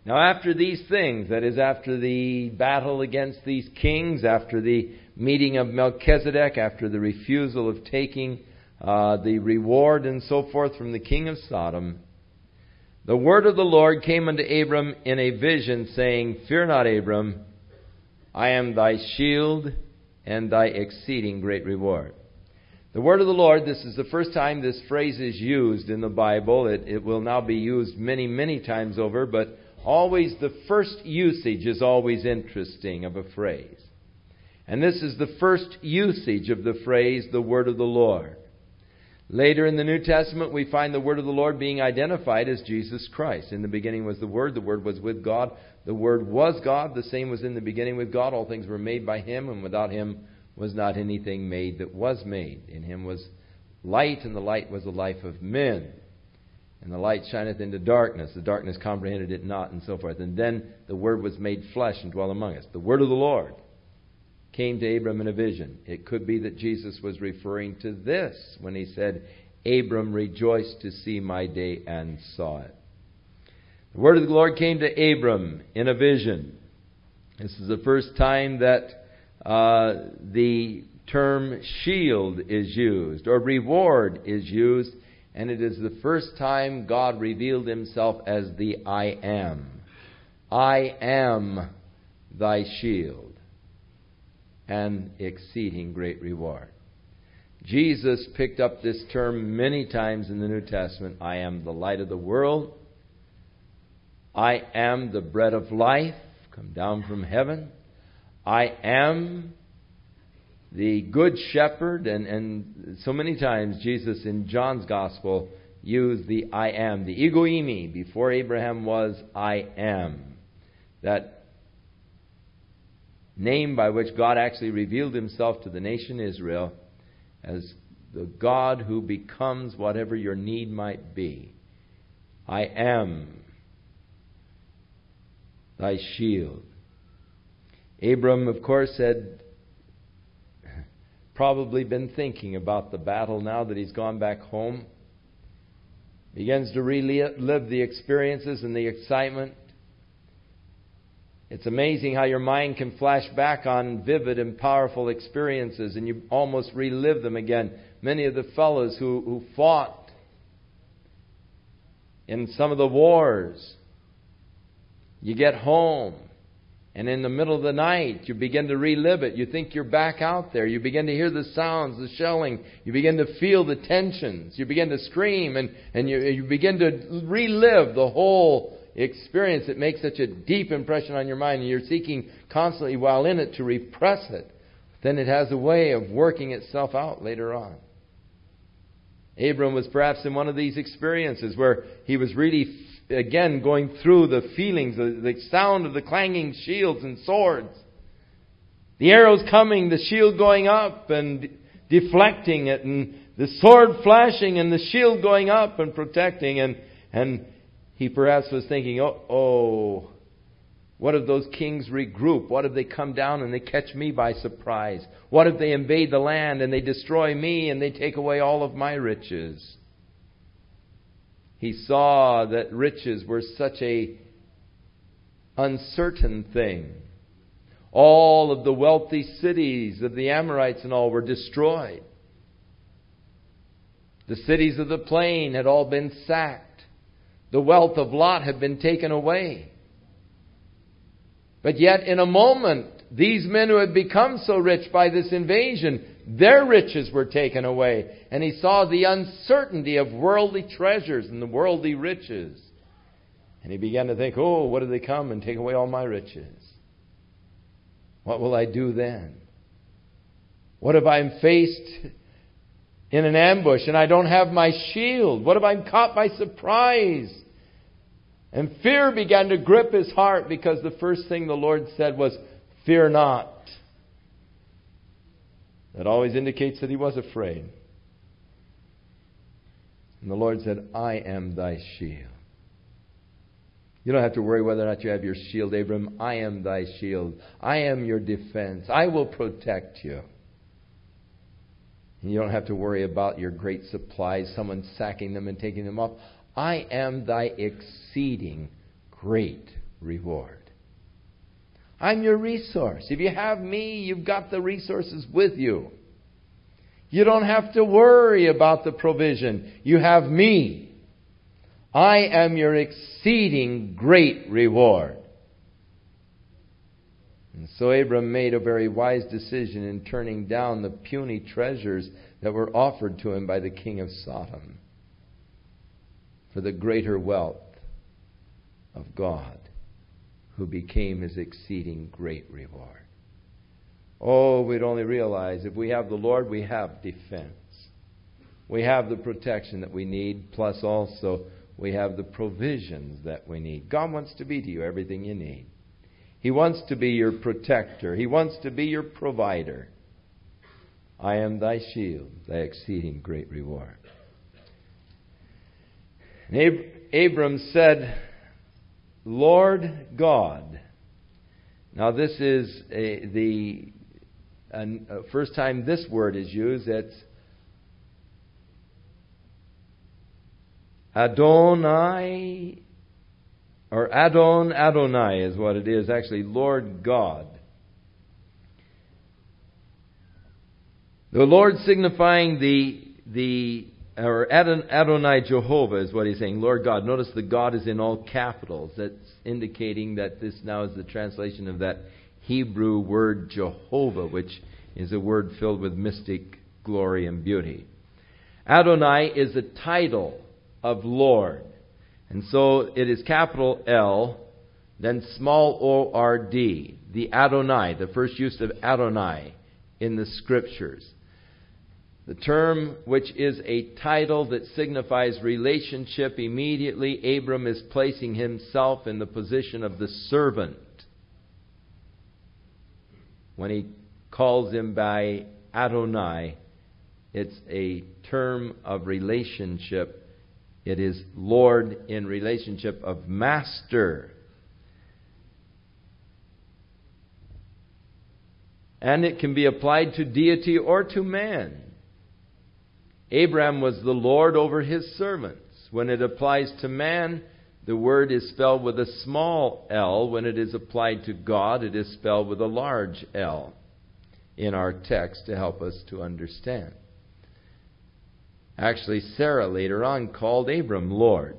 Now after these things, that is after the battle against these kings, after the meeting of Melchizedek, after the refusal of taking the reward and so forth from the king of Sodom, the word of the Lord came unto Abram in a vision, saying, Fear not, Abram, I am thy shield and thy exceeding great reward. The word of the Lord, this is the first time this phrase is used in the Bible. It will now be used many, many times over, but always the first usage is always interesting of a phrase. And this is the first usage of the phrase, the word of the Lord. Later in the New Testament, we find the word of the Lord being identified as Jesus Christ. In the beginning was the Word was with God, the Word was God, the same was in the beginning with God. All things were made by Him, and without Him was not anything made that was made. In Him was light, and the light was the life of men. And the light shineth into darkness, the darkness comprehended it not, and so forth. And then the Word was made flesh and dwelt among us. The word of the Lord came to Abram in a vision. It could be that Jesus was referring to this when He said, Abram rejoiced to see my day and saw it. The word of the Lord came to Abram in a vision. This is the first time that the term shield is used, or reward is used, and it is the first time God revealed Himself as the I am. I am thy shield and exceeding great reward. Jesus picked up this term many times in the New Testament. I am the light of the world. I am the bread of life, come down from heaven. I am the good shepherd. And so many times Jesus in John's Gospel used the I am, the ego eimi. Before Abraham was, I am. That name by which God actually revealed Himself to the nation Israel as the God who becomes whatever your need might be. I am thy shield. Abram, of course, had probably been thinking about the battle now that he's gone back home. Begins to relive the experiences and the excitement. It's amazing how your mind can flash back on vivid and powerful experiences and you almost relive them again. Many of the fellows who fought in some of the wars, you get home and in the middle of the night you begin to relive it. You think you're back out there. You begin to hear the sounds, the shelling. You begin to feel the tensions. You begin to scream and you begin to relive the whole experience. It makes such a deep impression on your mind, and you're seeking constantly while in it to repress it. Then it has a way of working itself out later on. Abram was perhaps in one of these experiences where he was really, again, going through the feelings, the sound of the clanging shields and swords. The arrows coming, the shield going up and deflecting it, and the sword flashing and the shield going up and protecting, and he perhaps was thinking, oh, what if those kings regroup? What if they come down and they catch me by surprise? What if they invade the land and they destroy me and they take away all of my riches? He saw that riches were such a uncertain thing. All of the wealthy cities of the Amorites and all were destroyed. The cities of the plain had all been sacked. The wealth of Lot had been taken away. But yet in a moment, these men who had become so rich by this invasion, their riches were taken away. And he saw the uncertainty of worldly treasures and the worldly riches. And he began to think, oh, what if they come and take away all my riches? What will I do then? What if I'm faced in an ambush and I don't have my shield? What if I'm caught by surprise? And fear began to grip his heart, because the first thing the Lord said was, fear not. That always indicates that he was afraid. And the Lord said, I am thy shield. You don't have to worry whether or not you have your shield, Abram. I am thy shield. I am your defense. I will protect you. And you don't have to worry about your great supplies, someone sacking them and taking them off. I am thy exceeding great reward. I'm your resource. If you have me, you've got the resources with you. You don't have to worry about the provision. You have me. I am your exceeding great reward. And so Abram made a very wise decision in turning down the puny treasures that were offered to him by the king of Sodom for the greater wealth of God, who became his exceeding great reward. Oh, we'd only realize if we have the Lord, we have defense. We have the protection that we need, plus also we have the provisions that we need. God wants to be to you everything you need. He wants to be your protector. He wants to be your provider. I am thy shield, thy exceeding great reward. And Abram said, Lord God. Now this is the first time this word is used. It's Adonai, or Adonai is what it is. Actually, Lord God. The Lord signifying or Adonai Jehovah is what he's saying. Lord God. Notice the God is in all capitals. That's indicating that this now is the translation of that Hebrew word Jehovah, which is a word filled with mystic glory and beauty. Adonai is a title of Lord. And so it is capital L, then small O-R-D. The Adonai, the first use of Adonai in the Scriptures. The term, which is a title that signifies relationship, immediately Abram is placing himself in the position of the servant. When he calls him by Adonai, it's a term of relationship. It is Lord in relationship of master. And it can be applied to deity or to man. Abraham was the Lord over his servants. When it applies to man, the word is spelled with a small l. When it is applied to God, it is spelled with a large L in our text to help us to understand. Actually, Sarah later on called Abram Lord.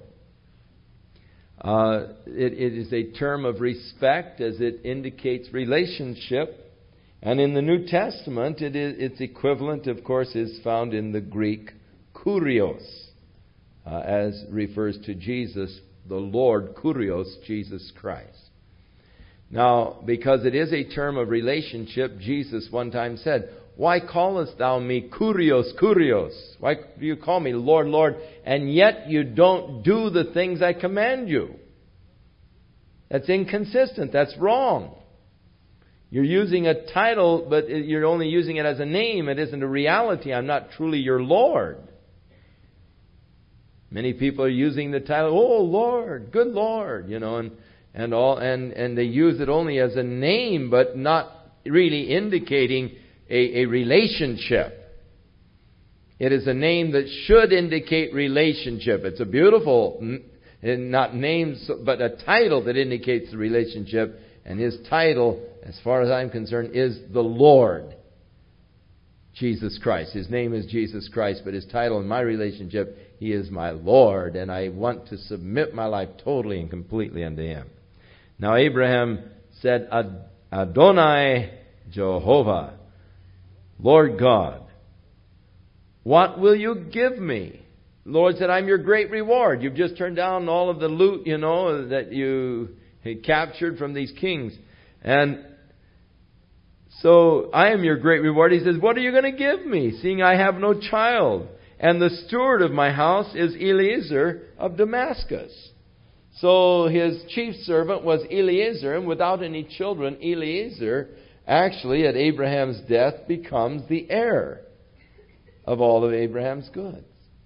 It is a term of respect as it indicates relationship. And in the New Testament, its equivalent, of course, is found in the Greek kurios, as refers to Jesus, the Lord, kurios, Jesus Christ. Now, because it is a term of relationship, Jesus one time said, "Why callest thou me kurios, kurios? Why do you call me Lord, Lord, and yet you don't do the things I command you?" That's inconsistent. That's wrong. You're using a title, but you're only using it as a name. It isn't a reality. I'm not truly your Lord. Many people are using the title, "Oh Lord, good Lord," and they use it only as a name, but not really indicating a relationship. It is a name that should indicate relationship. It's a beautiful, not names, but a title that indicates the relationship. And his title, as far as I'm concerned, is the Lord Jesus Christ. His name is Jesus Christ, but his title in my relationship, he is my Lord, and I want to submit my life totally and completely unto him. Now Abraham said, Adonai Jehovah, Lord God, what will you give me? The Lord said, I'm your great reward. You've just turned down all of the loot, that you had captured from these kings. And so I am your great reward. He says, what are you going to give me, seeing I have no child? And the steward of my house is Eliezer of Damascus. So his chief servant was Eliezer, and without any children, Eliezer actually at Abraham's death becomes the heir of all of Abraham's goods.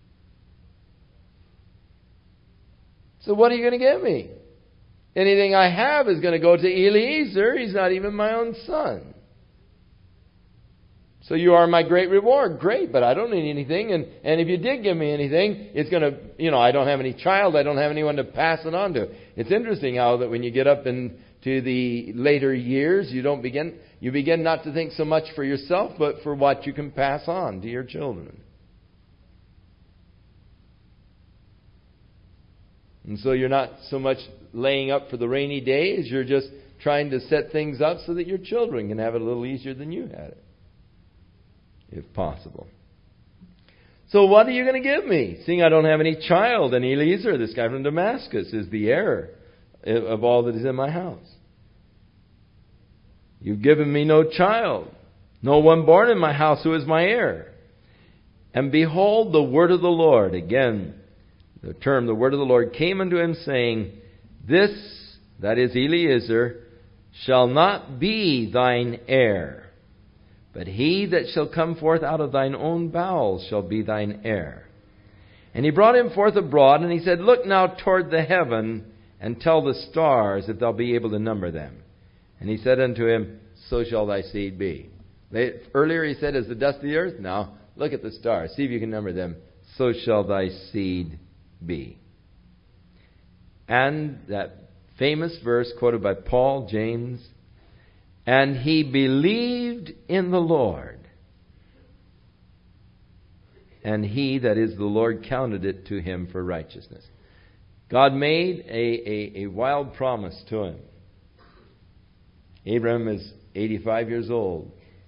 So what are you going to give me? Anything I have is going to go to Eliezer. He's not even my own son. So you are my great reward. Great, but I don't need anything. And if you did give me anything, it's going to, I don't have any child. I don't have anyone to pass it on to. It's interesting how that when you get up into the later years, you begin not to think so much for yourself, but for what you can pass on to your children. And so you're not so much laying up for the rainy days. You're just trying to set things up so that your children can have it a little easier than you had it, if possible. So what are you going to give me? Seeing I don't have any child, and Eliezer, this guy from Damascus, is the heir of all that is in my house. You've given me no child, no one born in my house who is my heir. And behold, the word of the Lord, again, the word of the Lord came unto him, saying, This, that is Eliezer, shall not be thine heir, but he that shall come forth out of thine own bowels shall be thine heir. And he brought him forth abroad, and he said, Look now toward the heaven, and tell the stars, if thou be able to number them. And he said unto him, So shall thy seed be. Earlier he said, As the dust of the earth. Now look at the stars, see if you can number them. So shall thy seed be. And that famous verse quoted by Paul, James, and he believed in the Lord, and he, that is the Lord, counted it to him for righteousness. God made a wild promise to him. Abraham is 85 years old.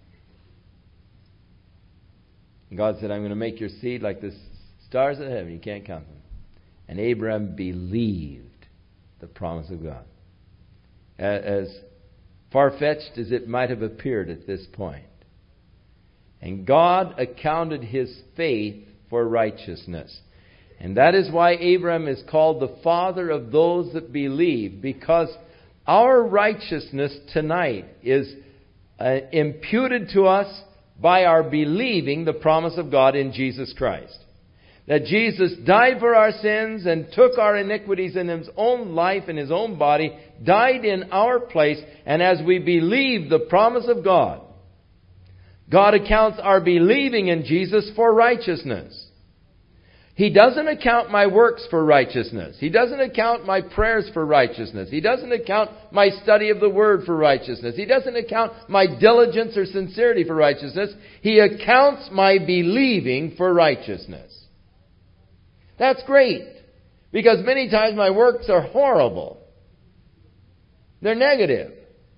And God said, I'm going to make your seed like the stars of heaven. You can't count them. And Abraham believed the promise of God. As far-fetched as it might have appeared at this point. And God accounted his faith for righteousness. And that is why Abraham is called the father of those that believe. Because our righteousness tonight is imputed to us by our believing the promise of God in Jesus Christ. That Jesus died for our sins and took our iniquities in His own life, in His own body, died in our place, and as we believe the promise of God, God accounts our believing in Jesus for righteousness. He doesn't account my works for righteousness. He doesn't account my prayers for righteousness. He doesn't account my study of the Word for righteousness. He doesn't account my diligence or sincerity for righteousness. He accounts my believing for righteousness. That's great, because many times my works are horrible. They're negative.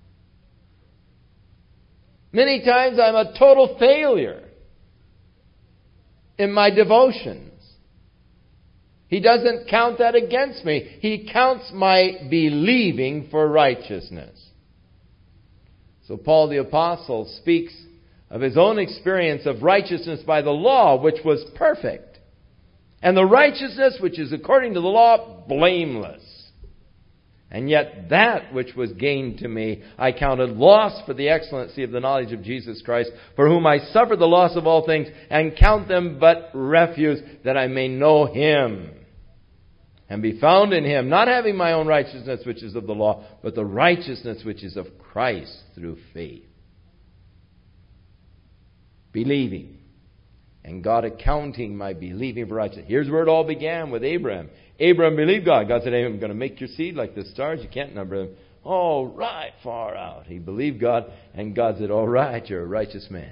Many times I'm a total failure in my devotions. He doesn't count that against me. He counts my believing for righteousness. So Paul the Apostle speaks of his own experience of righteousness by the law, which was perfect. And the righteousness which is according to the law, blameless. And yet that which was gained to me, I counted loss for the excellency of the knowledge of Jesus Christ, for whom I suffer the loss of all things, and count them but refuse, that I may know Him, and be found in Him, not having my own righteousness which is of the law, but the righteousness which is of Christ through faith. Believing. And God accounting my believing for righteousness. Here's where it all began with Abraham. Abraham believed God. God said, I'm going to make your seed like the stars. You can't number them. All right, far out. He believed God, and God said, all right, you're a righteous man.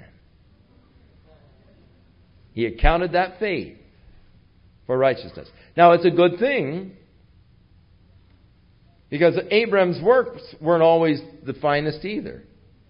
He accounted that faith for righteousness. Now, it's a good thing, because Abraham's works weren't always the finest either.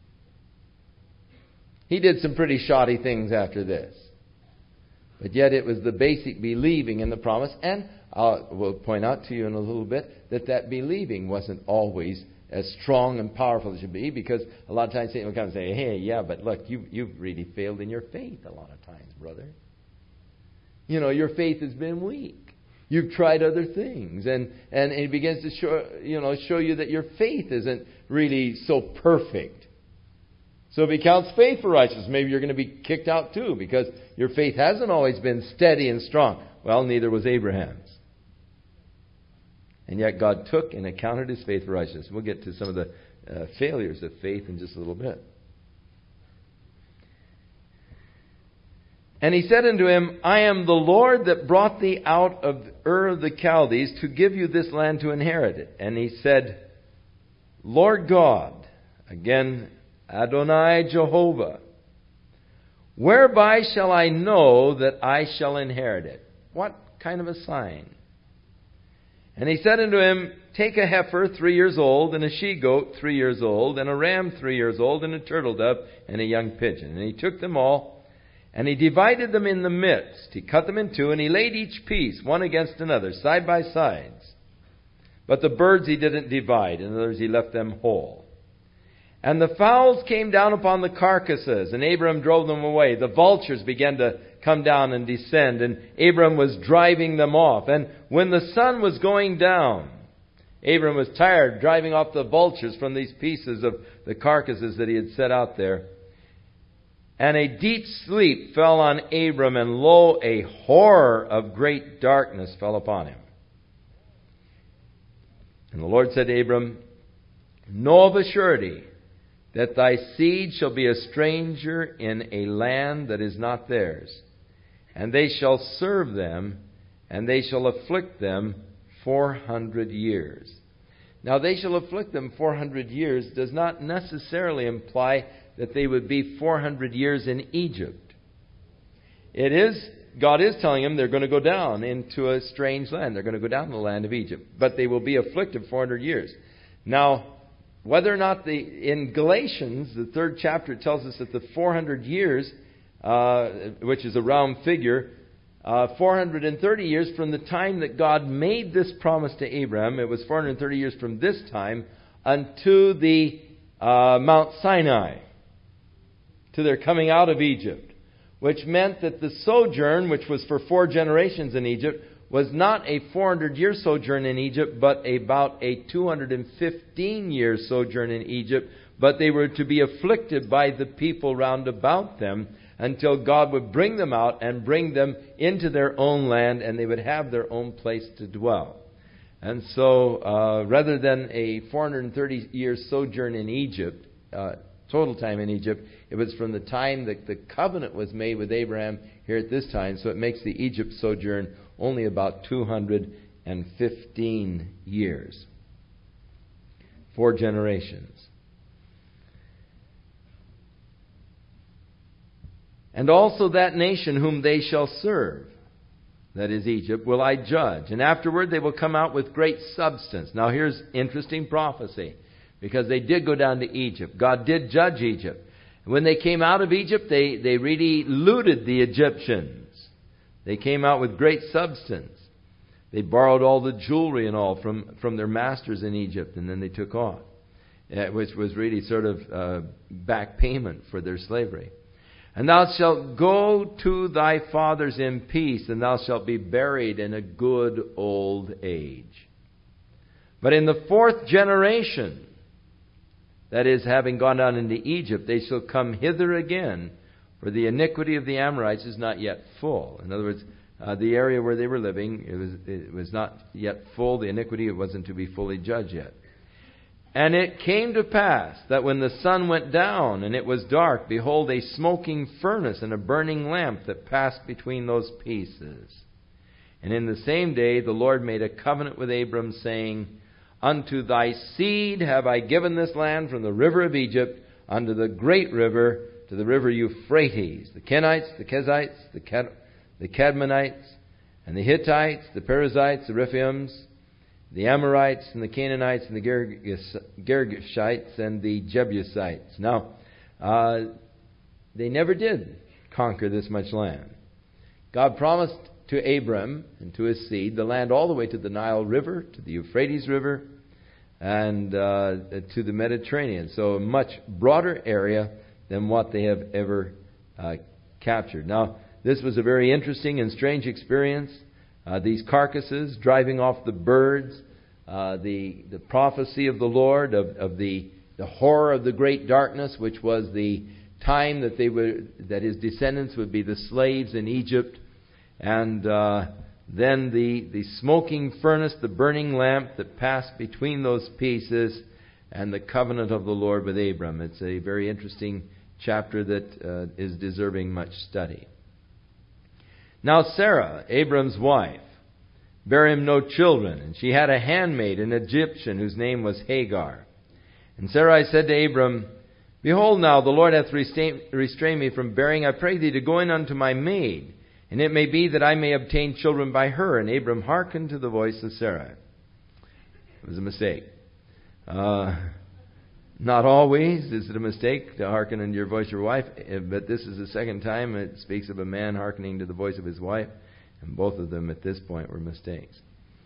He did some pretty shoddy things after this. But yet it was the basic believing in the promise. And we'll point out to you in a little bit that believing wasn't always as strong and powerful as it should be. Because a lot of times Satan will come and say, hey, yeah, but look, you've really failed in your faith a lot of times, brother. You know, your faith has been weak. You've tried other things. And it begins to show you that your faith isn't really so perfect. So if he counts faith for righteousness, maybe you're going to be kicked out too, because your faith hasn't always been steady and strong. Well, neither was Abraham's. And yet God took and accounted his faith for righteousness. We'll get to some of the failures of faith in just a little bit. And he said unto him, I am the Lord that brought thee out of Ur of the Chaldees to give you this land to inherit it. And he said, Lord God, again, Adonai Jehovah, whereby shall I know that I shall inherit it? What kind of a sign? And he said unto him, take a heifer 3 years old, and a she-goat 3 years old, and a ram 3 years old, and a turtle dove, and a young pigeon. And he took them all, and he divided them in the midst. He cut them in two, and he laid each piece, one against another, side by sides. But the birds he didn't divide. In other words, he left them whole. And the fowls came down upon the carcasses, and Abram drove them away. The vultures began to come down and descend, and Abram was driving them off. And when the sun was going down, Abram was tired driving off the vultures from these pieces of the carcasses that he had set out there. And a deep sleep fell on Abram, and lo, a horror of great darkness fell upon him. And the Lord said to Abram, know of a surety that thy seed shall be a stranger in a land that is not theirs, and they shall serve them, and they shall afflict them 400 years. Now, they shall afflict them 400 years does not necessarily imply that they would be 400 years in Egypt. God is telling them they're going to go down into a strange land. They're going to go down to the land of Egypt. But they will be afflicted 400 years. Now, whether or not in Galatians, the 3rd chapter, tells us that the 400 years, which is a round figure, 430 years from the time that God made this promise to Abraham. It was 430 years from this time unto the Mount Sinai, to their coming out of Egypt, which meant that the sojourn, which was for 4 generations in Egypt, was not a 400-year sojourn in Egypt, but about a 215-year sojourn in Egypt. But they were to be afflicted by the people round about them until God would bring them out and bring them into their own land, and they would have their own place to dwell. And so, rather than a 430-year sojourn in Egypt, total time in Egypt, it was from the time that the covenant was made with Abraham here at this time. So it makes the Egypt sojourn only about 215 years. 4 generations. And also that nation whom they shall serve, that is Egypt, will I judge. And afterward they will come out with great substance. Now here's interesting prophecy, because they did go down to Egypt. God did judge Egypt. When they came out of Egypt, they really looted the Egyptians. They came out with great substance. They borrowed all the jewelry and all from their masters in Egypt, and then they took off, which was really sort of back payment for their slavery. And thou shalt go to thy fathers in peace, and thou shalt be buried in a good old age. But in the 4th generation, that is, having gone down into Egypt, they shall come hither again, for the iniquity of the Amorites is not yet full. In other words, the area where they were living, it was not yet full. The iniquity, it wasn't to be fully judged yet. And it came to pass that when the sun went down and it was dark, behold, a smoking furnace and a burning lamp that passed between those pieces. And in the same day the Lord made a covenant with Abram, saying, unto thy seed have I given this land from the river of Egypt unto the great river, to the river Euphrates. The Kenites, the Kezites, the Cadmonites, and the Hittites, the Perizzites, the Rephaims, the Amorites, and the Canaanites, and the Girgashites, and the Jebusites. Now, they never did conquer this much land. God promised to Abram and to his seed the land all the way to the Nile River, to the Euphrates River, and to the Mediterranean. So a much broader area than what they have ever captured. Now, this was a very interesting and strange experience. These carcasses, driving off the birds, the prophecy of the Lord, of the horror of the great darkness, which was the time that that his descendants would be the slaves in Egypt, and then the smoking furnace, the burning lamp that passed between those pieces, and the covenant of the Lord with Abram. It's a very interesting chapter that is deserving much study. Now Sarah, Abram's wife, bare him no children, and she had a handmaid, an Egyptian, whose name was Hagar. And Sarai said to Abram, Behold now, the Lord hath restrained me from bearing. I pray thee to go in unto my maid, and it may be that I may obtain children by her. And Abram hearkened to the voice of Sarai. It was a mistake. Not always is it a mistake to hearken unto your voice of your wife, but this is the second time it speaks of a man hearkening to the voice of his wife, and both of them at this point were mistakes.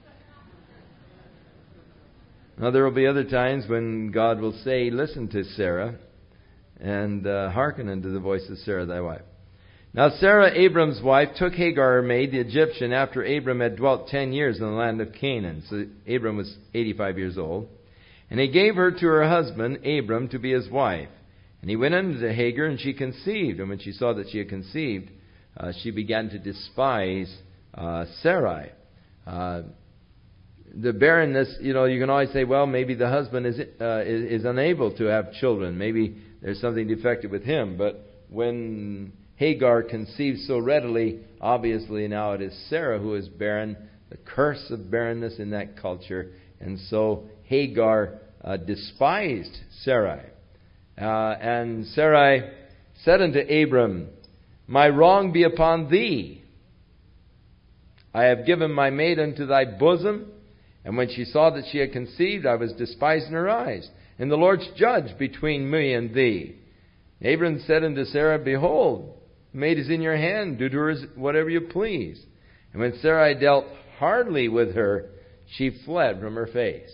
Now there will be other times when God will say, Listen to Sarah, and hearken unto the voice of Sarah thy wife. Now Sarah, Abram's wife, took Hagar her maid, the Egyptian, after Abram had dwelt 10 years in the land of Canaan. So Abram was 85 years old. And he gave her to her husband, Abram, to be his wife. And he went unto Hagar, and she conceived. And when she saw that she had conceived, she began to despise Sarai. The barrenness, you can always say, well, maybe the husband is unable to have children. Maybe there's something defective with him. But when Hagar conceives so readily, obviously now it is Sarah who is barren, the curse of barrenness in that culture. And so Hagar despised Sarai. And Sarai said unto Abram, My wrong be upon thee. I have given my maid unto thy bosom. And when she saw that she had conceived, I was despised in her eyes. And the Lord's judge between me and thee. Abram said unto Sarah, Behold, the maid is in your hand. Do to her whatever you please. And when Sarai dealt hardly with her, she fled from her face.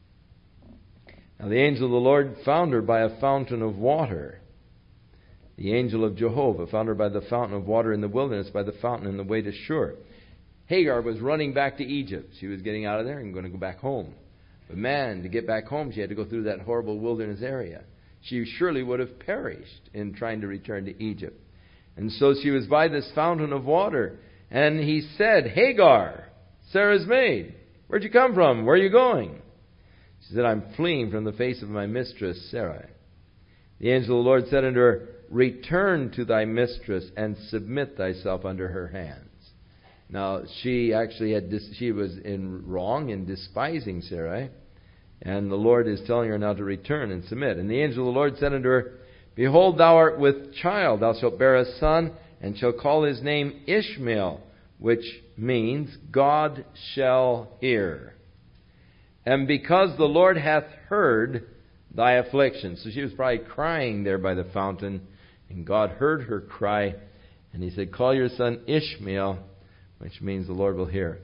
Now the angel of the Lord found her by a fountain of water. The angel of Jehovah found her by the fountain of water in the wilderness, by the fountain in the way to Shur. Hagar was running back to Egypt. She was getting out of there and going to go back home. But man, to get back home, she had to go through that horrible wilderness area. She surely would have perished in trying to return to Egypt. And so she was by this fountain of water. And he said, Hagar, Sarah's maid, where'd you come from? Where are you going? She said, I'm fleeing from the face of my mistress, Sarai. The angel of the Lord said unto her, Return to thy mistress and submit thyself under her hands. Now, she actually she was wrong in despising Sarai. And the Lord is telling her now to return and submit. And the angel of the Lord said unto her, Behold, thou art with child. Thou shalt bear a son, and shall call his name Ishmael, which means God shall hear. And because the Lord hath heard thy affliction. So she was probably crying there by the fountain, and God heard her cry, and he said, Call your son Ishmael, which means the Lord will hear,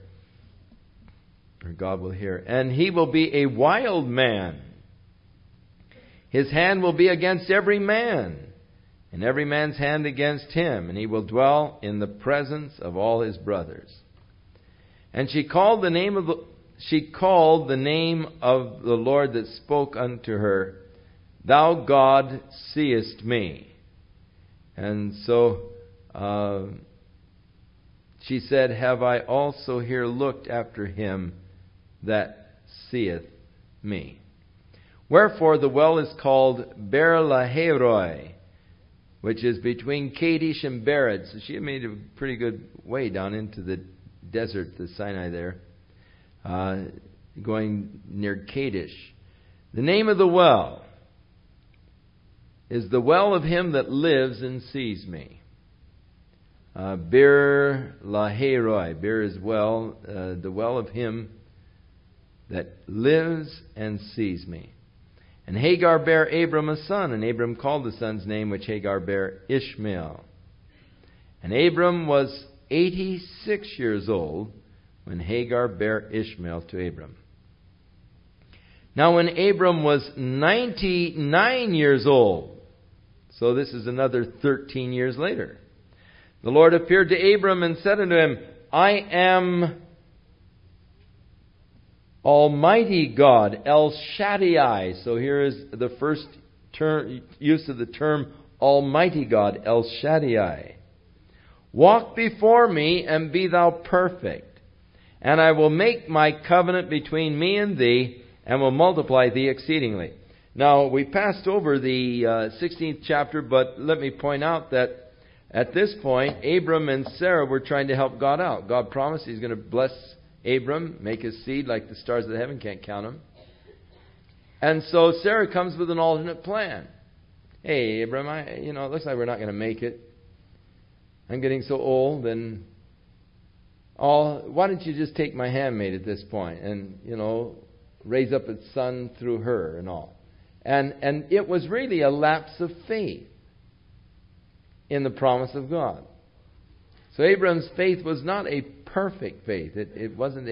or God will hear. And he will be a wild man. His hand will be against every man, and every man's hand against him, and he will dwell in the presence of all his brothers. And she called the name of the Lord that spoke unto her, Thou God seest me. And so she said, Have I also here looked after him that seeth me? Wherefore the well is called Beer-lahai-roi, which is between Kadesh and Bered. So she had made a pretty good way down into the desert, the Sinai there, going near Kadesh. The name of the well is the well of him that lives and sees me. Beer-lahai-roi. Beer is well, the well of him that lives and sees me. And Hagar bare Abram a son, and Abram called the son's name which Hagar bare Ishmael. And Abram was 86 years old when Hagar bare Ishmael to Abram. Now when Abram was 99 years old, so this is another 13 years later, the Lord appeared to Abram and said unto him, I am Almighty God, El Shaddai. So here is the first use of the term Almighty God, El Shaddai. Walk before me and be thou perfect. And I will make my covenant between me and thee, and will multiply thee exceedingly. Now, we passed over the 16th chapter, but let me point out that At this point, Abram and Sarah were trying to help God out. God promised He's going to bless Abram, make his seed like the stars of the heaven, can't count them. And so Sarah comes with an alternate plan. Hey, Abram, it looks like we're not going to make it. I'm getting so old, and why don't you just take my handmaid at this point and, raise up its son through her and all. And it was really a lapse of faith in the promise of God. So Abram's faith was not a perfect faith. It wasn't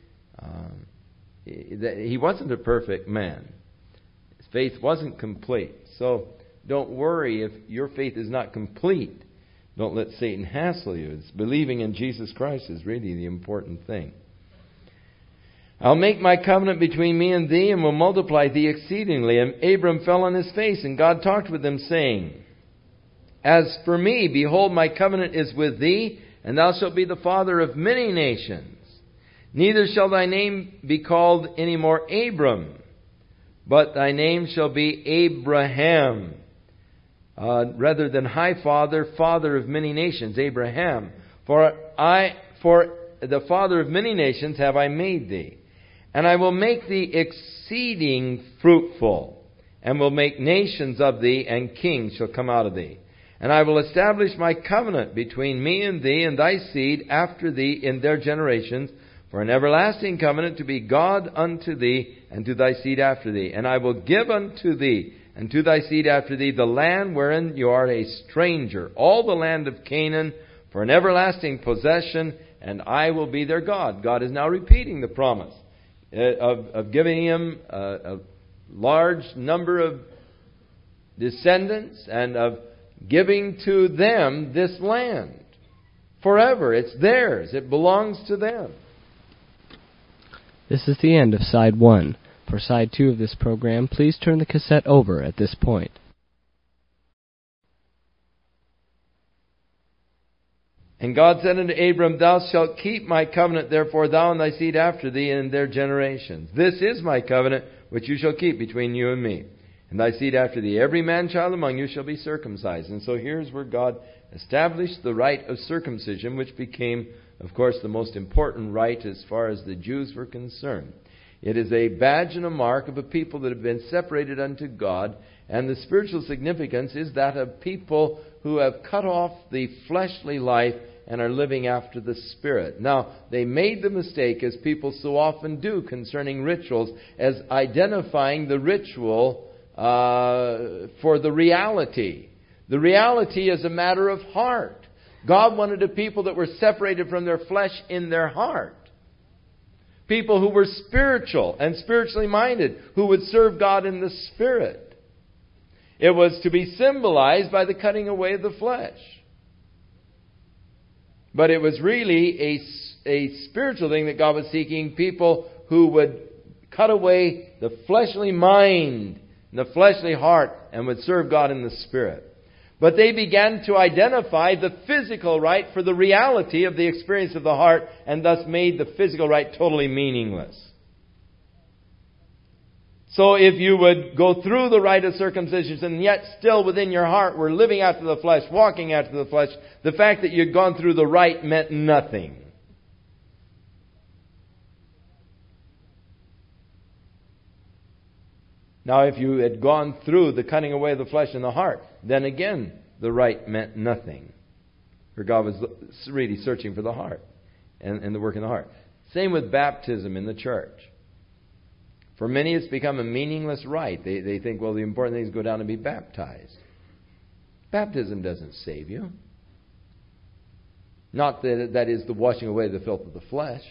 he wasn't a perfect man. His faith wasn't complete. So don't worry if your faith is not complete. Don't let Satan hassle you. It's believing in Jesus Christ is really the important thing. I'll make my covenant between me and thee, and will multiply thee exceedingly. And Abram fell on his face, and God talked with him, saying, As for me, behold, my covenant is with thee, and thou shalt be the father of many nations. Neither shall thy name be called any more Abram, but thy name shall be Abraham. Rather than high father, father of many nations, Abraham. For the father of many nations have I made thee. And I will make thee exceeding fruitful, and will make nations of thee, and kings shall come out of thee. And I will establish my covenant between me and thee and thy seed after thee in their generations, for an everlasting covenant to be God unto thee and to thy seed after thee. And I will give unto thee and to thy seed after thee the land wherein you are a stranger, all the land of Canaan, for an everlasting possession, and I will be their God. God is now repeating the promise of giving him a large number of descendants and of giving to them this land forever. It's theirs. It belongs to them. This is the end of Side 1. For Side 2 of this program, please turn the cassette over at this point. And God said unto Abram, Thou shalt keep my covenant, therefore thou and thy seed after thee in their generations. This is my covenant, which you shall keep between you and me, and thy seed after thee. Every man-child among you shall be circumcised. And so here's where God established the rite of circumcision, which became, of course, the most important rite as far as the Jews were concerned. It is a badge and a mark of a people that have been separated unto God, and the spiritual significance is that of people who have cut off the fleshly life and are living after the Spirit. Now, they made the mistake, as people so often do concerning rituals, as identifying the ritual for the reality. The reality is a matter of heart. God wanted a people that were separated from their flesh in their heart. People who were spiritual and spiritually minded, who would serve God in the Spirit. It was to be symbolized by the cutting away of the flesh. But it was really a spiritual thing that God was seeking, people who would cut away the fleshly mind and the fleshly heart and would serve God in the Spirit. But they began to identify the physical rite for the reality of the experience of the heart, and thus made the physical rite totally meaningless. So if you would go through the rite of circumcision and yet still within your heart were living after the flesh, walking after the flesh, the fact that you'd gone through the rite meant nothing. Now, if you had gone through the cutting away of the flesh and the heart, then again, the rite meant nothing. For God was really searching for the heart and the work in the heart. Same with baptism in the church. For many, it's become a meaningless rite. They think, well, the important thing is go down and be baptized. Baptism doesn't save you. Not that is the washing away the filth of the flesh.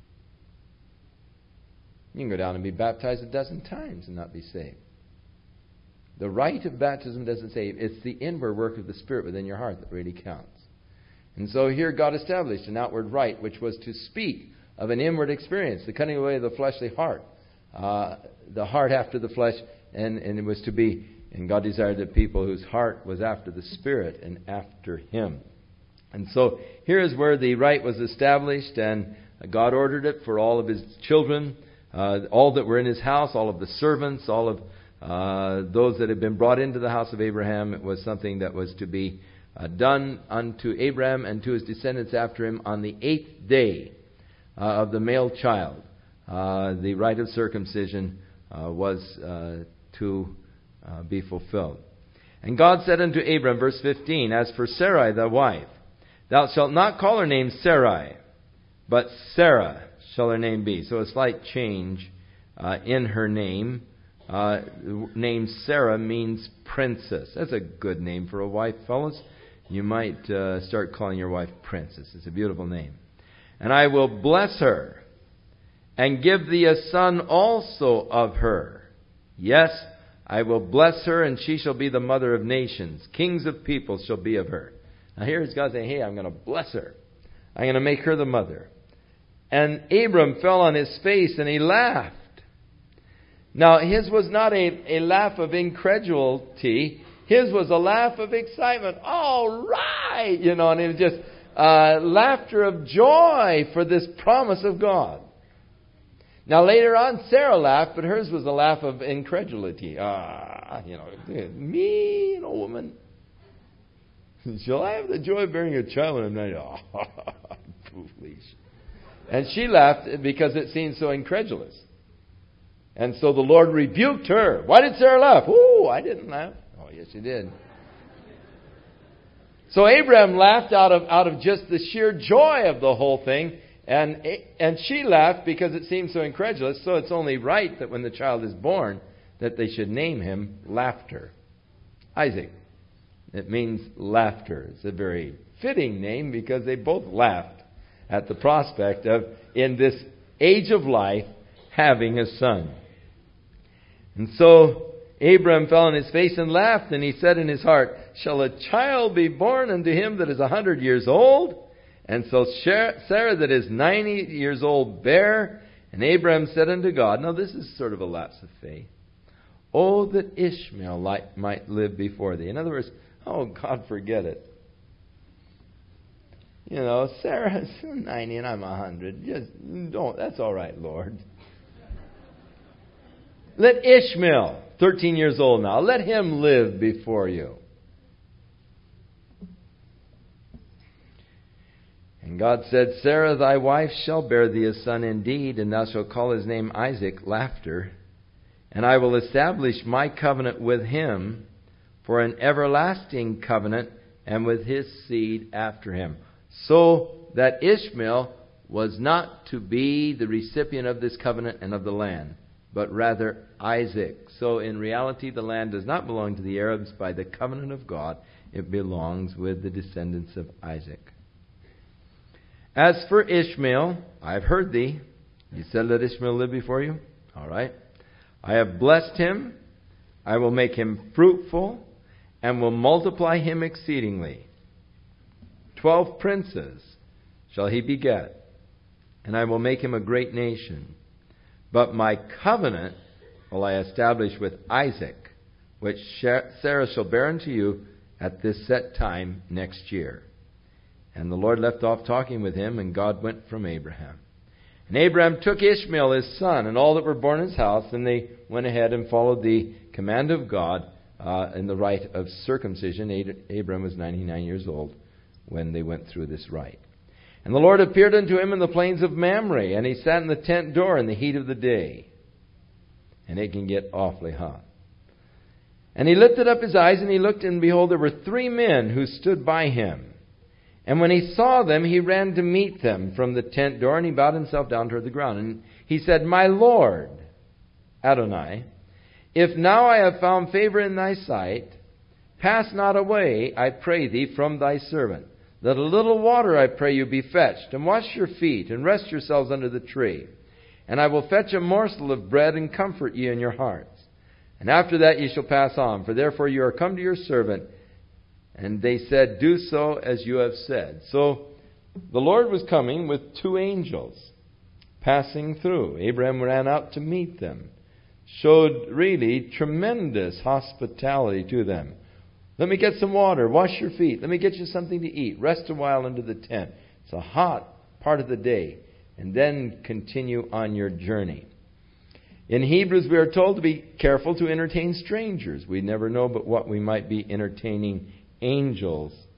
You can go down and be baptized 12 times and not be saved. The rite of baptism doesn't save. It's the inward work of the Spirit within your heart that really counts. And so here God established an outward rite, which was to speak of an inward experience, the cutting away of the fleshly heart, the heart after the flesh, and it was to be, and God desired that people whose heart was after the Spirit and after Him. And so here is where the rite was established, and God ordered it for all of His children, all that were in His house, all of the servants, all of those that had been brought into the house of Abraham. It was something that was to be done unto Abraham and to his descendants after him on the 8th day of the male child. The rite of circumcision was to be fulfilled. And God said unto Abram, verse 15, As for Sarai thy wife, thou shalt not call her name Sarai, but Sarah shall her name be. So a slight change in her name. Name Sarah means princess. That's a good name for a wife, fellas. You might start calling your wife princess. It's a beautiful name. And I will bless her, and give thee a son also of her. Yes, I will bless her, and she shall be the mother of nations. Kings of peoples shall be of her. Now here's God saying, hey, I'm going to bless her. I'm going to make her the mother. And Abram fell on his face, and he laughed. Now, his was not a laugh of incredulity. His was a laugh of excitement. All right! And it was just laughter of joy for this promise of God. Now, later on, Sarah laughed, but hers was a laugh of incredulity. Me, woman. Shall I have the joy of bearing a child when I'm not? Foolish. And she laughed because it seemed so incredulous. And so the Lord rebuked her. Why did Sarah laugh? Oh, I didn't laugh. Oh, yes, you did. So Abraham laughed out of just the sheer joy of the whole thing. And she laughed because it seemed so incredulous. So it's only right that when the child is born, that they should name him Laughter. Isaac. It means laughter. It's a very fitting name because they both laughed at the prospect of, in this age of life, having a son. And so Abram fell on his face and laughed, and he said in his heart, Shall a child be born unto him that is 100 years old? And so Sarah that is 90 years old bare. And Abram said unto God, now this is sort of a lapse of faith, Oh, that Ishmael might live before thee. In other words, oh, God, forget it. Sarah's 90 and I'm 100. Just don't. That's all right, Lord. Let Ishmael, 13 years old now, let him live before you. And God said, Sarah thy wife shall bear thee a son indeed, and thou shalt call his name Isaac, Laughter. And I will establish my covenant with him for an everlasting covenant, and with his seed after him. So that Ishmael was not to be the recipient of this covenant and of the land, but rather Isaac. So in reality, the land does not belong to the Arabs by the covenant of God. It belongs with the descendants of Isaac. As for Ishmael, I have heard thee. You said, let Ishmael live before you? All right. I have blessed him. I will make him fruitful and will multiply him exceedingly. 12 princes shall he beget, and I will make him a great nation. But my covenant will I establish with Isaac, which Sarah shall bear unto you at this set time next year. And the Lord left off talking with him, and God went from Abraham. And Abraham took Ishmael his son, and all that were born in his house, and they went ahead and followed the command of God in the rite of circumcision. Abraham was 99 years old when they went through this rite. And the Lord appeared unto him in the plains of Mamre, and he sat in the tent door in the heat of the day. And it can get awfully hot. And he lifted up his eyes, and he looked, and behold, there were 3 men who stood by him. And when he saw them, he ran to meet them from the tent door, and he bowed himself down toward the ground. And he said, My Lord, Adonai, if now I have found favor in thy sight, pass not away, I pray thee, from thy servant. Let a little water, I pray you, be fetched, and wash your feet, and rest yourselves under the tree. And I will fetch a morsel of bread, and comfort ye in your hearts. And after that ye shall pass on, for therefore you are come to your servant. And they said, Do so as you have said. So the Lord was coming with 2 angels passing through. Abraham ran out to meet them. Showed really tremendous hospitality to them. Let me get some water. Wash your feet. Let me get you something to eat. Rest a while under the tent. It's a hot part of the day. And then continue on your journey. In Hebrews, we are told to be careful to entertain strangers. We never know but what we might be entertaining angels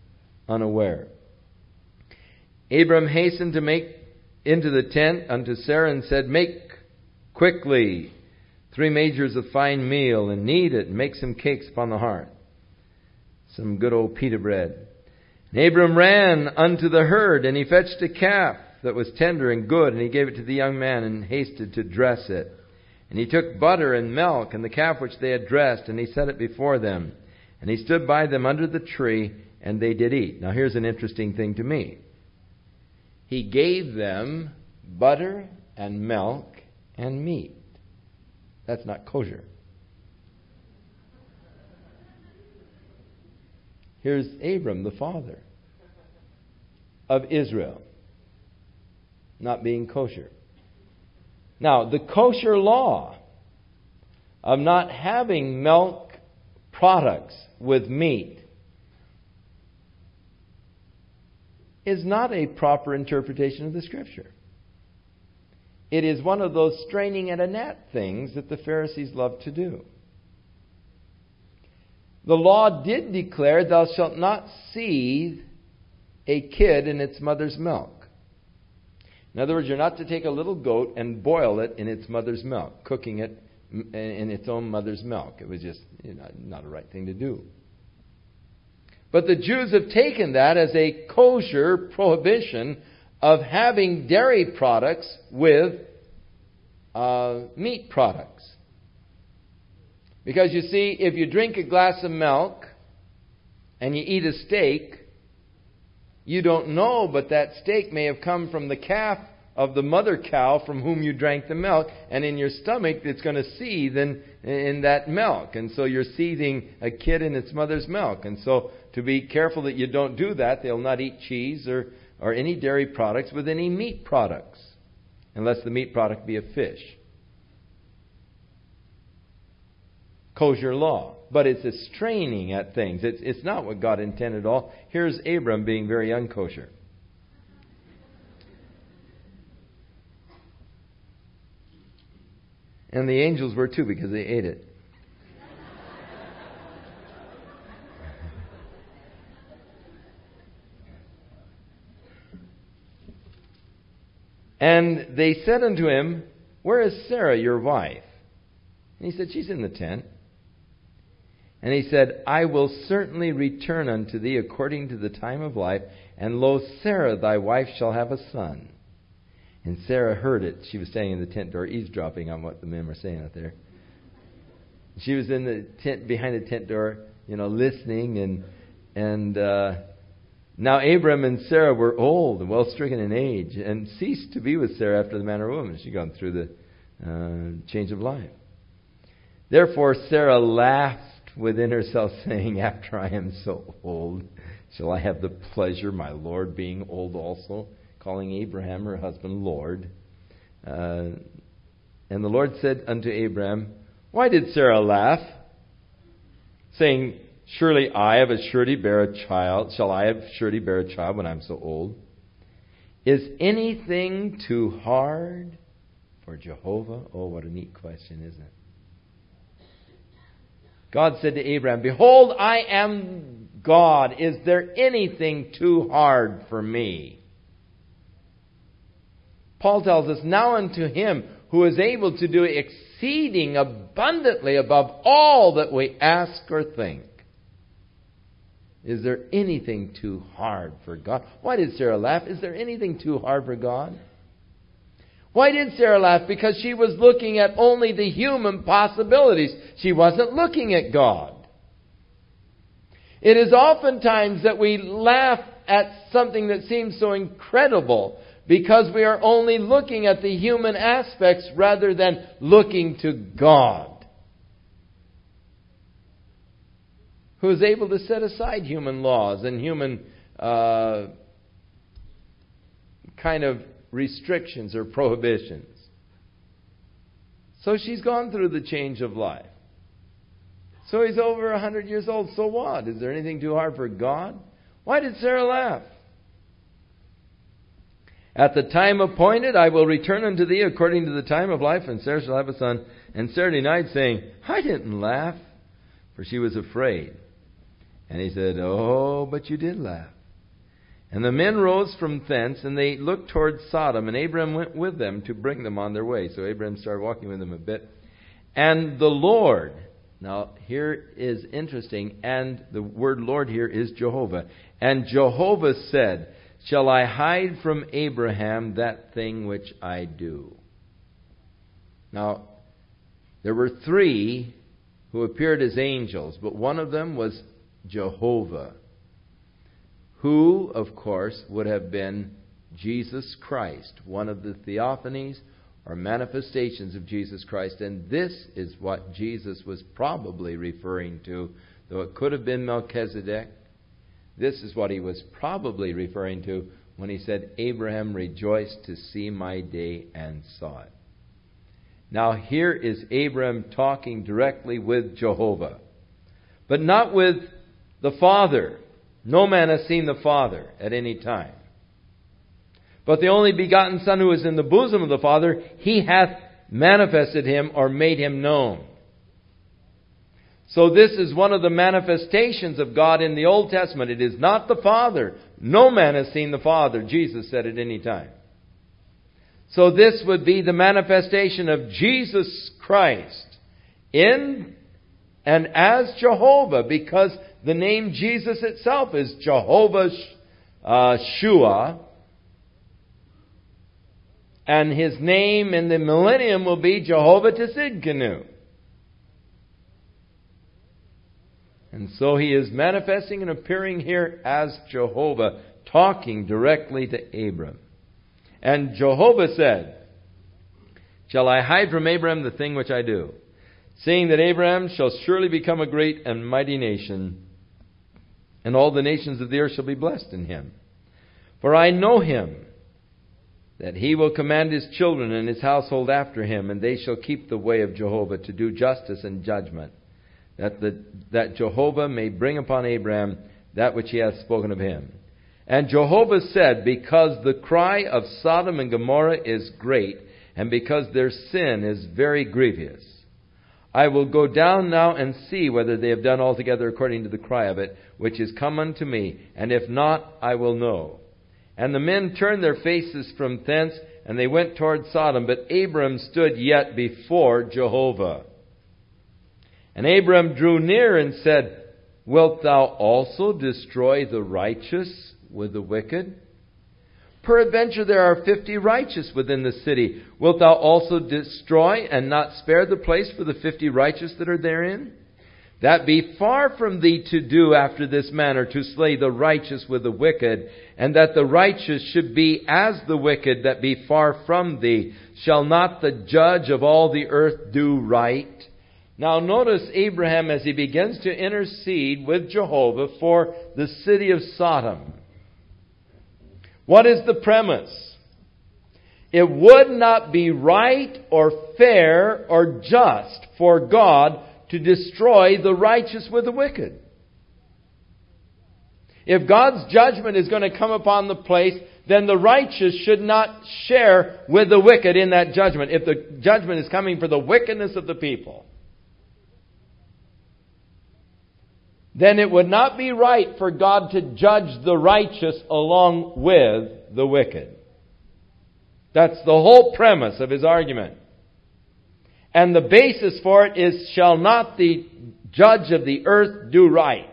unaware. Abram hastened to make into the tent unto Sarah and said, Make quickly 3 measures of fine meal, and knead it, and make some cakes upon the hearth. Some good old pita bread. And Abram ran unto the herd, and he fetched a calf that was tender and good, and he gave it to the young man, and hasted to dress it. And he took butter and milk, and the calf which they had dressed, and he set it before them. And he stood by them under the tree, and they did eat. Now here's an interesting thing to me. He gave them butter and milk and meat. That's not kosher. Here's Abram, the father of Israel, not being kosher. Now, the kosher law of not having milk products with meat is not a proper interpretation of the Scripture. It is one of those straining at a gnat things that the Pharisees love to do. The law did declare, thou shalt not seethe a kid in its mother's milk. In other words, you're not to take a little goat and boil it in its mother's milk, cooking it in its own mother's milk. It was just not a right thing to do. But the Jews have taken that as a kosher prohibition of having dairy products with meat products. Because you see, if you drink a glass of milk and you eat a steak, you don't know, but that steak may have come from the calf of the mother cow from whom you drank the milk, and in your stomach it's going to seethe in that milk. And so you're seething a kid in its mother's milk. And so to be careful that you don't do that, they'll not eat cheese or any dairy products with any meat products, unless the meat product be a fish. Kosher law. But it's a straining at things. It's not what God intended at all. Here's Abram being very unkosher. And the angels were too, because they ate it. And they said unto him, Where is Sarah, your wife? And he said, She's in the tent. And he said, I will certainly return unto thee according to the time of life, and lo, Sarah thy wife shall have a son. And Sarah heard it. She was standing in the tent door, eavesdropping on what the men were saying out there. She was in the tent, behind the tent door, listening. And now Abram and Sarah were old and well stricken in age, and ceased to be with Sarah after the manner of woman. She'd gone through the change of life. Therefore Sarah laughed within herself, saying, After I am so old, shall I have the pleasure, my Lord, being old also? Calling Abraham, her husband, Lord. And the Lord said unto Abraham, Why did Sarah laugh? Saying, Surely I of a surety bear a child. Shall I of surety bear a child when I'm so old? Is anything too hard for Jehovah? Oh, what a neat question, isn't it? God said to Abraham, Behold, I am God. Is there anything too hard for me? Paul tells us, Now unto him who is able to do exceeding abundantly above all that we ask or think. Is there anything too hard for God? Why did Sarah laugh? Is there anything too hard for God? Why did Sarah laugh? Because she was looking at only the human possibilities. She wasn't looking at God. It is oftentimes that we laugh at something that seems so incredible because we are only looking at the human aspects rather than looking to God, who is able to set aside human laws and human kind of restrictions or prohibitions. So she's gone through the change of life. So he's over 100 years old. So what? Is there anything too hard for God? Why did Sarah laugh? At the time appointed, I will return unto thee according to the time of life, and Sarah shall have a son. And Sarah denied, saying, I didn't laugh, for she was afraid. And he said, Oh, but you did laugh. And the men rose from thence, and they looked toward Sodom, and Abraham went with them to bring them on their way. So Abraham started walking with them a bit. And the Lord, now here is interesting, and the word Lord here is Jehovah. And Jehovah said, shall I hide from Abraham that thing which I do? Now, there were three who appeared as angels, but one of them was Jehovah, who, of course, would have been Jesus Christ, one of the theophanies or manifestations of Jesus Christ. And this is what Jesus was probably referring to, though it could have been Melchizedek. This is what he was probably referring to when he said, Abraham rejoiced to see my day and saw it. Now here is Abraham talking directly with Jehovah, but not with the Father. No man has seen the Father at any time. But the only begotten Son who is in the bosom of the Father, He hath manifested Him or made Him known. So this is one of the manifestations of God in the Old Testament. It is not the Father. No man has seen the Father, Jesus said at any time. So this would be the manifestation of Jesus Christ in and as Jehovah, because the name Jesus itself is Jehovah Shua. And His name in the millennium will be Jehovah Tsidkenu. And so He is manifesting and appearing here as Jehovah, talking directly to Abram. And Jehovah said, shall I hide from Abraham the thing which I do? Seeing that Abraham shall surely become a great and mighty nation, and all the nations of the earth shall be blessed in him. For I know him, that he will command his children and his household after him, and they shall keep the way of Jehovah to do justice and judgment, that Jehovah may bring upon Abraham that which he hath spoken of him. And Jehovah said, because the cry of Sodom and Gomorrah is great, and because their sin is very grievous, I will go down now and see whether they have done altogether according to the cry of it, which is come unto me, and if not, I will know. And the men turned their faces from thence, and they went toward Sodom, but Abram stood yet before Jehovah. And Abram drew near and said, wilt thou also destroy the righteous with the wicked? Peradventure there are 50 righteous within the city. Wilt thou also destroy and not spare the place for the 50 righteous that are therein? That be far from thee to do after this manner, to slay the righteous with the wicked, and that the righteous should be as the wicked that be far from thee. Shall not the judge of all the earth do right? Now notice Abraham as he begins to intercede with Jehovah for the city of Sodom. What is the premise? It would not be right or fair or just for God to destroy the righteous with the wicked. If God's judgment is going to come upon the place, then the righteous should not share with the wicked in that judgment. If the judgment is coming for the wickedness of the people, then it would not be right for God to judge the righteous along with the wicked. That's the whole premise of his argument. And the basis for it is, shall not the judge of the earth do right?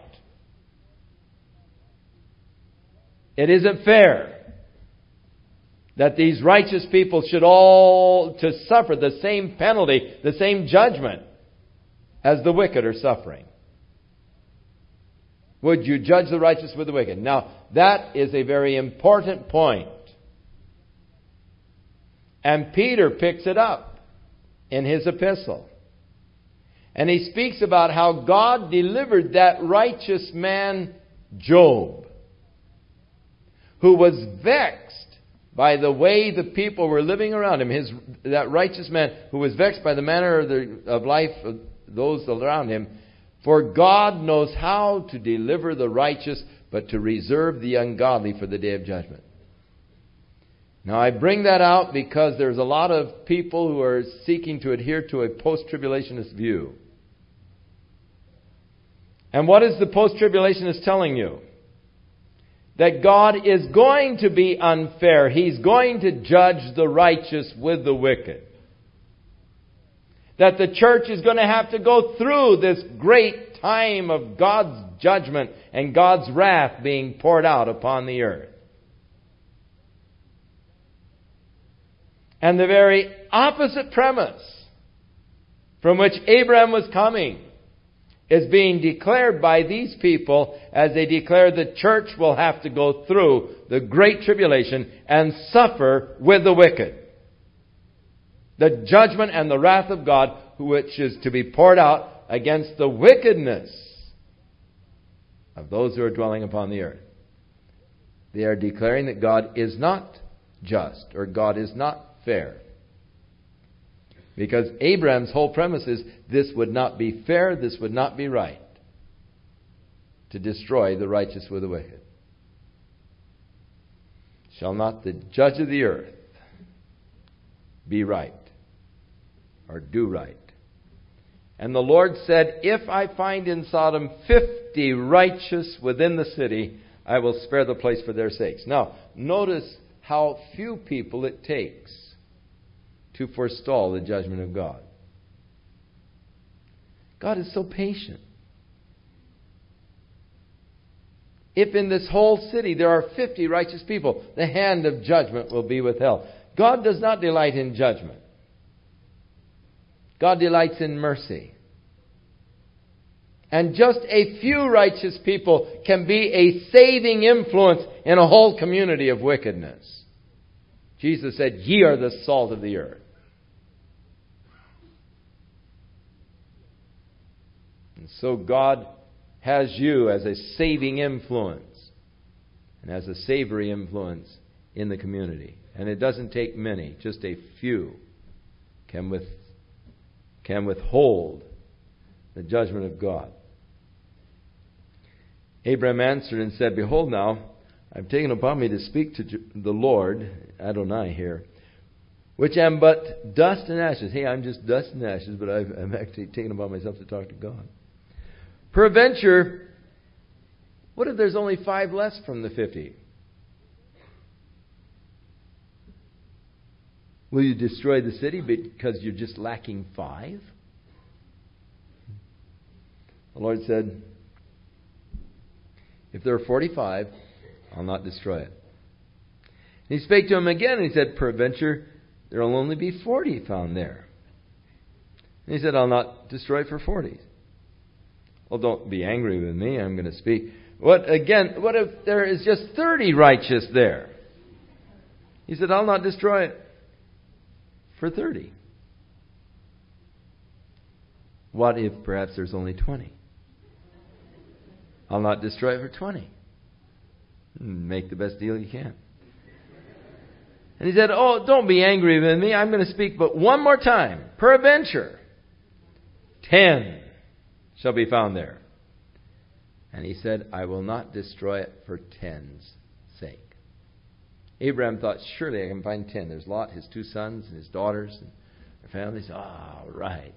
It isn't fair that these righteous people should all to suffer the same penalty, the same judgment as the wicked are suffering. Would you judge the righteous with the wicked? Now, that is a very important point. And Peter picks it up in his epistle. And he speaks about how God delivered that righteous man, Job, who was vexed by the way the people were living around him. That righteous man who was vexed by the manner of life of those around him. For God knows how to deliver the righteous, but to reserve the ungodly for the day of judgment. Now I bring that out because there's a lot of people who are seeking to adhere to a post-tribulationist view. And what is the post-tribulationist telling you? that God is going to be unfair. He's going to judge the righteous with the wicked. That the church is going to have to go through this great time of God's judgment and God's wrath being poured out upon the earth. And the very opposite premise from which Abraham was coming is being declared by these people as they declare the church will have to go through the great tribulation and suffer with the wicked. The judgment and the wrath of God, which is to be poured out against the wickedness of those who are dwelling upon the earth. They are declaring that God is not just, or God is not fair. Because Abraham's whole premise is this would not be fair, this would not be right, to destroy the righteous with the wicked. Shall not the judge of the earth be right, or do right? And the Lord said, if I find in Sodom 50 righteous within the city, I will spare the place for their sakes. Now, notice how few people it takes to forestall the judgment of God. God is so patient. If in this whole city there are 50 righteous people, the hand of judgment will be withheld. God does not delight in judgment. God delights in mercy. And just a few righteous people can be a saving influence in a whole community of wickedness. Jesus said, ye are the salt of the earth. And so God has you as a saving influence and as a savory influence in the community. And it doesn't take many, just a few can withhold the judgment of God. Abraham answered and said, behold now, I've taken upon me to speak to the Lord, Adonai here, which am but dust and ashes. Hey, I'm just dust and ashes, but I'm actually taken upon myself to talk to God. Peradventure, what if there's only 5 less from the 50? Will you destroy the city because you're just lacking 5? The Lord said, if there are 45, I'll not destroy it. And he spake to him again, and he said, peradventure, there will only be 40 found there. And he said, I'll not destroy it for 40. Well, don't be angry with me. I'm going to speak. What if there is just 30 righteous there? He said, I'll not destroy it for 30. What if perhaps there's only 20? I'll not destroy it for 20. Make the best deal you can. And he said, oh, don't be angry with me. I'm going to speak but one more time. Peradventure, 10 shall be found there. And he said, I will not destroy it for 10's sake. Abraham thought, surely I can find 10. There's Lot, his 2 sons, and his daughters, and their families. All right,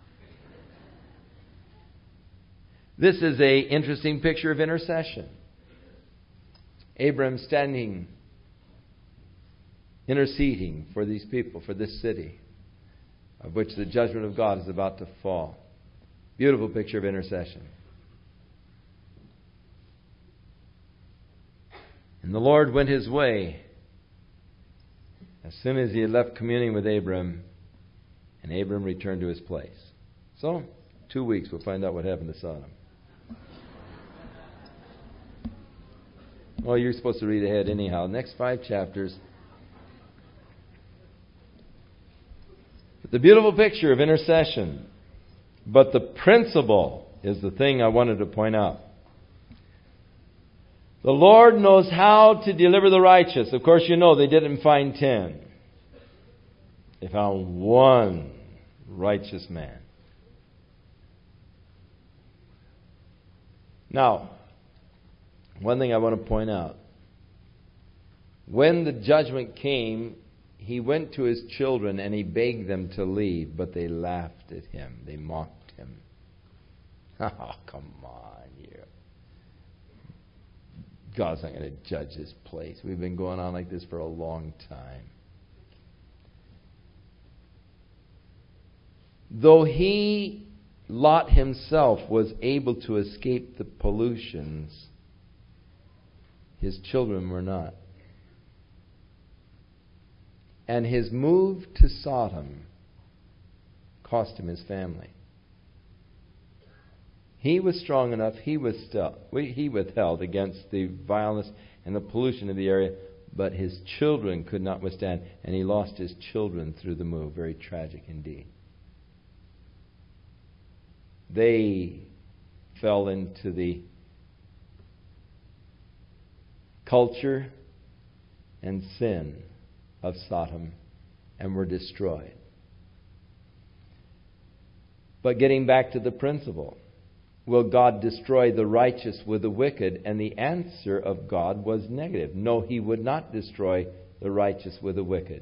This is an interesting picture of intercession. Abraham standing, interceding for these people, for this city, of which the judgment of God is about to fall. Beautiful picture of intercession. And the Lord went his way as soon as he had left communing with Abram, and Abram returned to his place. So, 2 weeks we'll find out what happened to Sodom. Well, you're supposed to read ahead anyhow. Next 5 chapters. The beautiful picture of intercession. But the principle is the thing I wanted to point out. The Lord knows how to deliver the righteous. Of course, they didn't find 10. They found 1 righteous man. Now, one thing I want to point out. When the judgment came, he went to his children and he begged them to leave, but they laughed at him. They mocked him. Oh, come on, you God's not going to judge this place. We've been going on like this for a long time. Though Lot himself was able to escape the pollutions, his children were not. And his move to Sodom cost him his family. He was strong enough, he withheld against the vileness and the pollution of the area, but his children could not withstand, and he lost his children through the move. Very tragic indeed. They fell into the culture and sin of Sodom and were destroyed. But getting back to the principle, will God destroy the righteous with the wicked? And the answer of God was negative. No, He would not destroy the righteous with the wicked.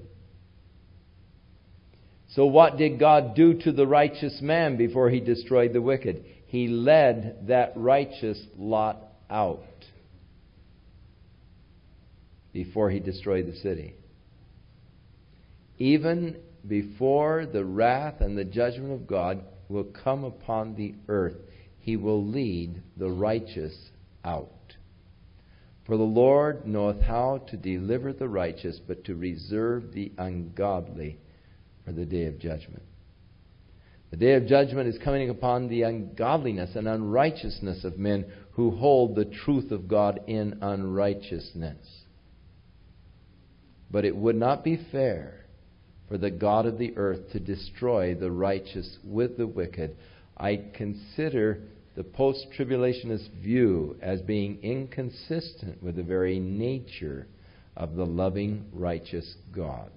So what did God do to the righteous man before He destroyed the wicked? He led that righteous Lot out before He destroyed the city. Even before the wrath and the judgment of God will come upon the earth, He will lead the righteous out. For the Lord knoweth how to deliver the righteous, but to reserve the ungodly for the day of judgment. The day of judgment is coming upon the ungodliness and unrighteousness of men who hold the truth of God in unrighteousness. But it would not be fair for the God of the earth to destroy the righteous with the wicked. I consider the post-tribulationist view as being inconsistent with the very nature of the loving, righteous God.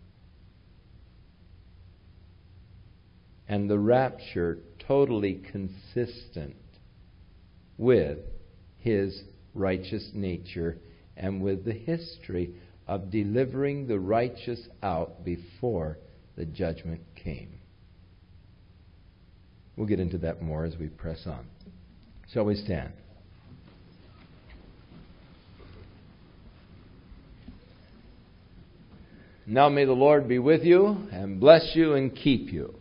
And the rapture totally consistent with His righteous nature and with the history of delivering the righteous out before the judgment came. We'll get into that more as we press on. Shall we stand? Now may the Lord be with you and bless you and keep you.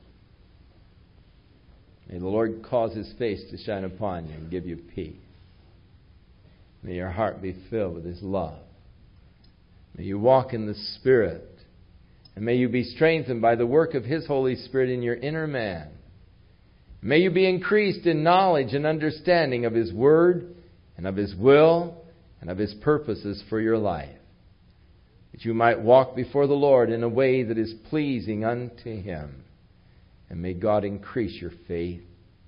May the Lord cause His face to shine upon you and give you peace. May your heart be filled with His love. May you walk in the Spirit. And may you be strengthened by the work of His Holy Spirit in your inner man. May you be increased in knowledge and understanding of His Word and of His will and of His purposes for your life. That you might walk before the Lord in a way that is pleasing unto Him. And may God increase your faith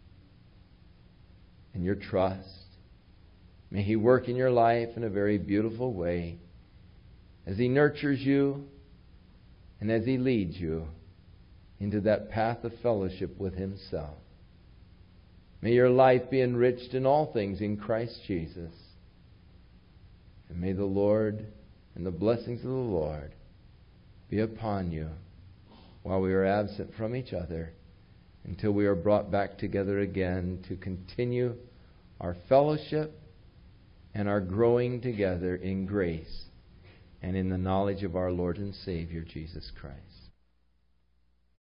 and your trust. May He work in your life in a very beautiful way as He nurtures you and as He leads you into that path of fellowship with Himself. May your life be enriched in all things in Christ Jesus. And may the Lord and the blessings of the Lord be upon you while we are absent from each other until we are brought back together again to continue our fellowship and our growing together in grace and in the knowledge of our Lord and Savior, Jesus Christ.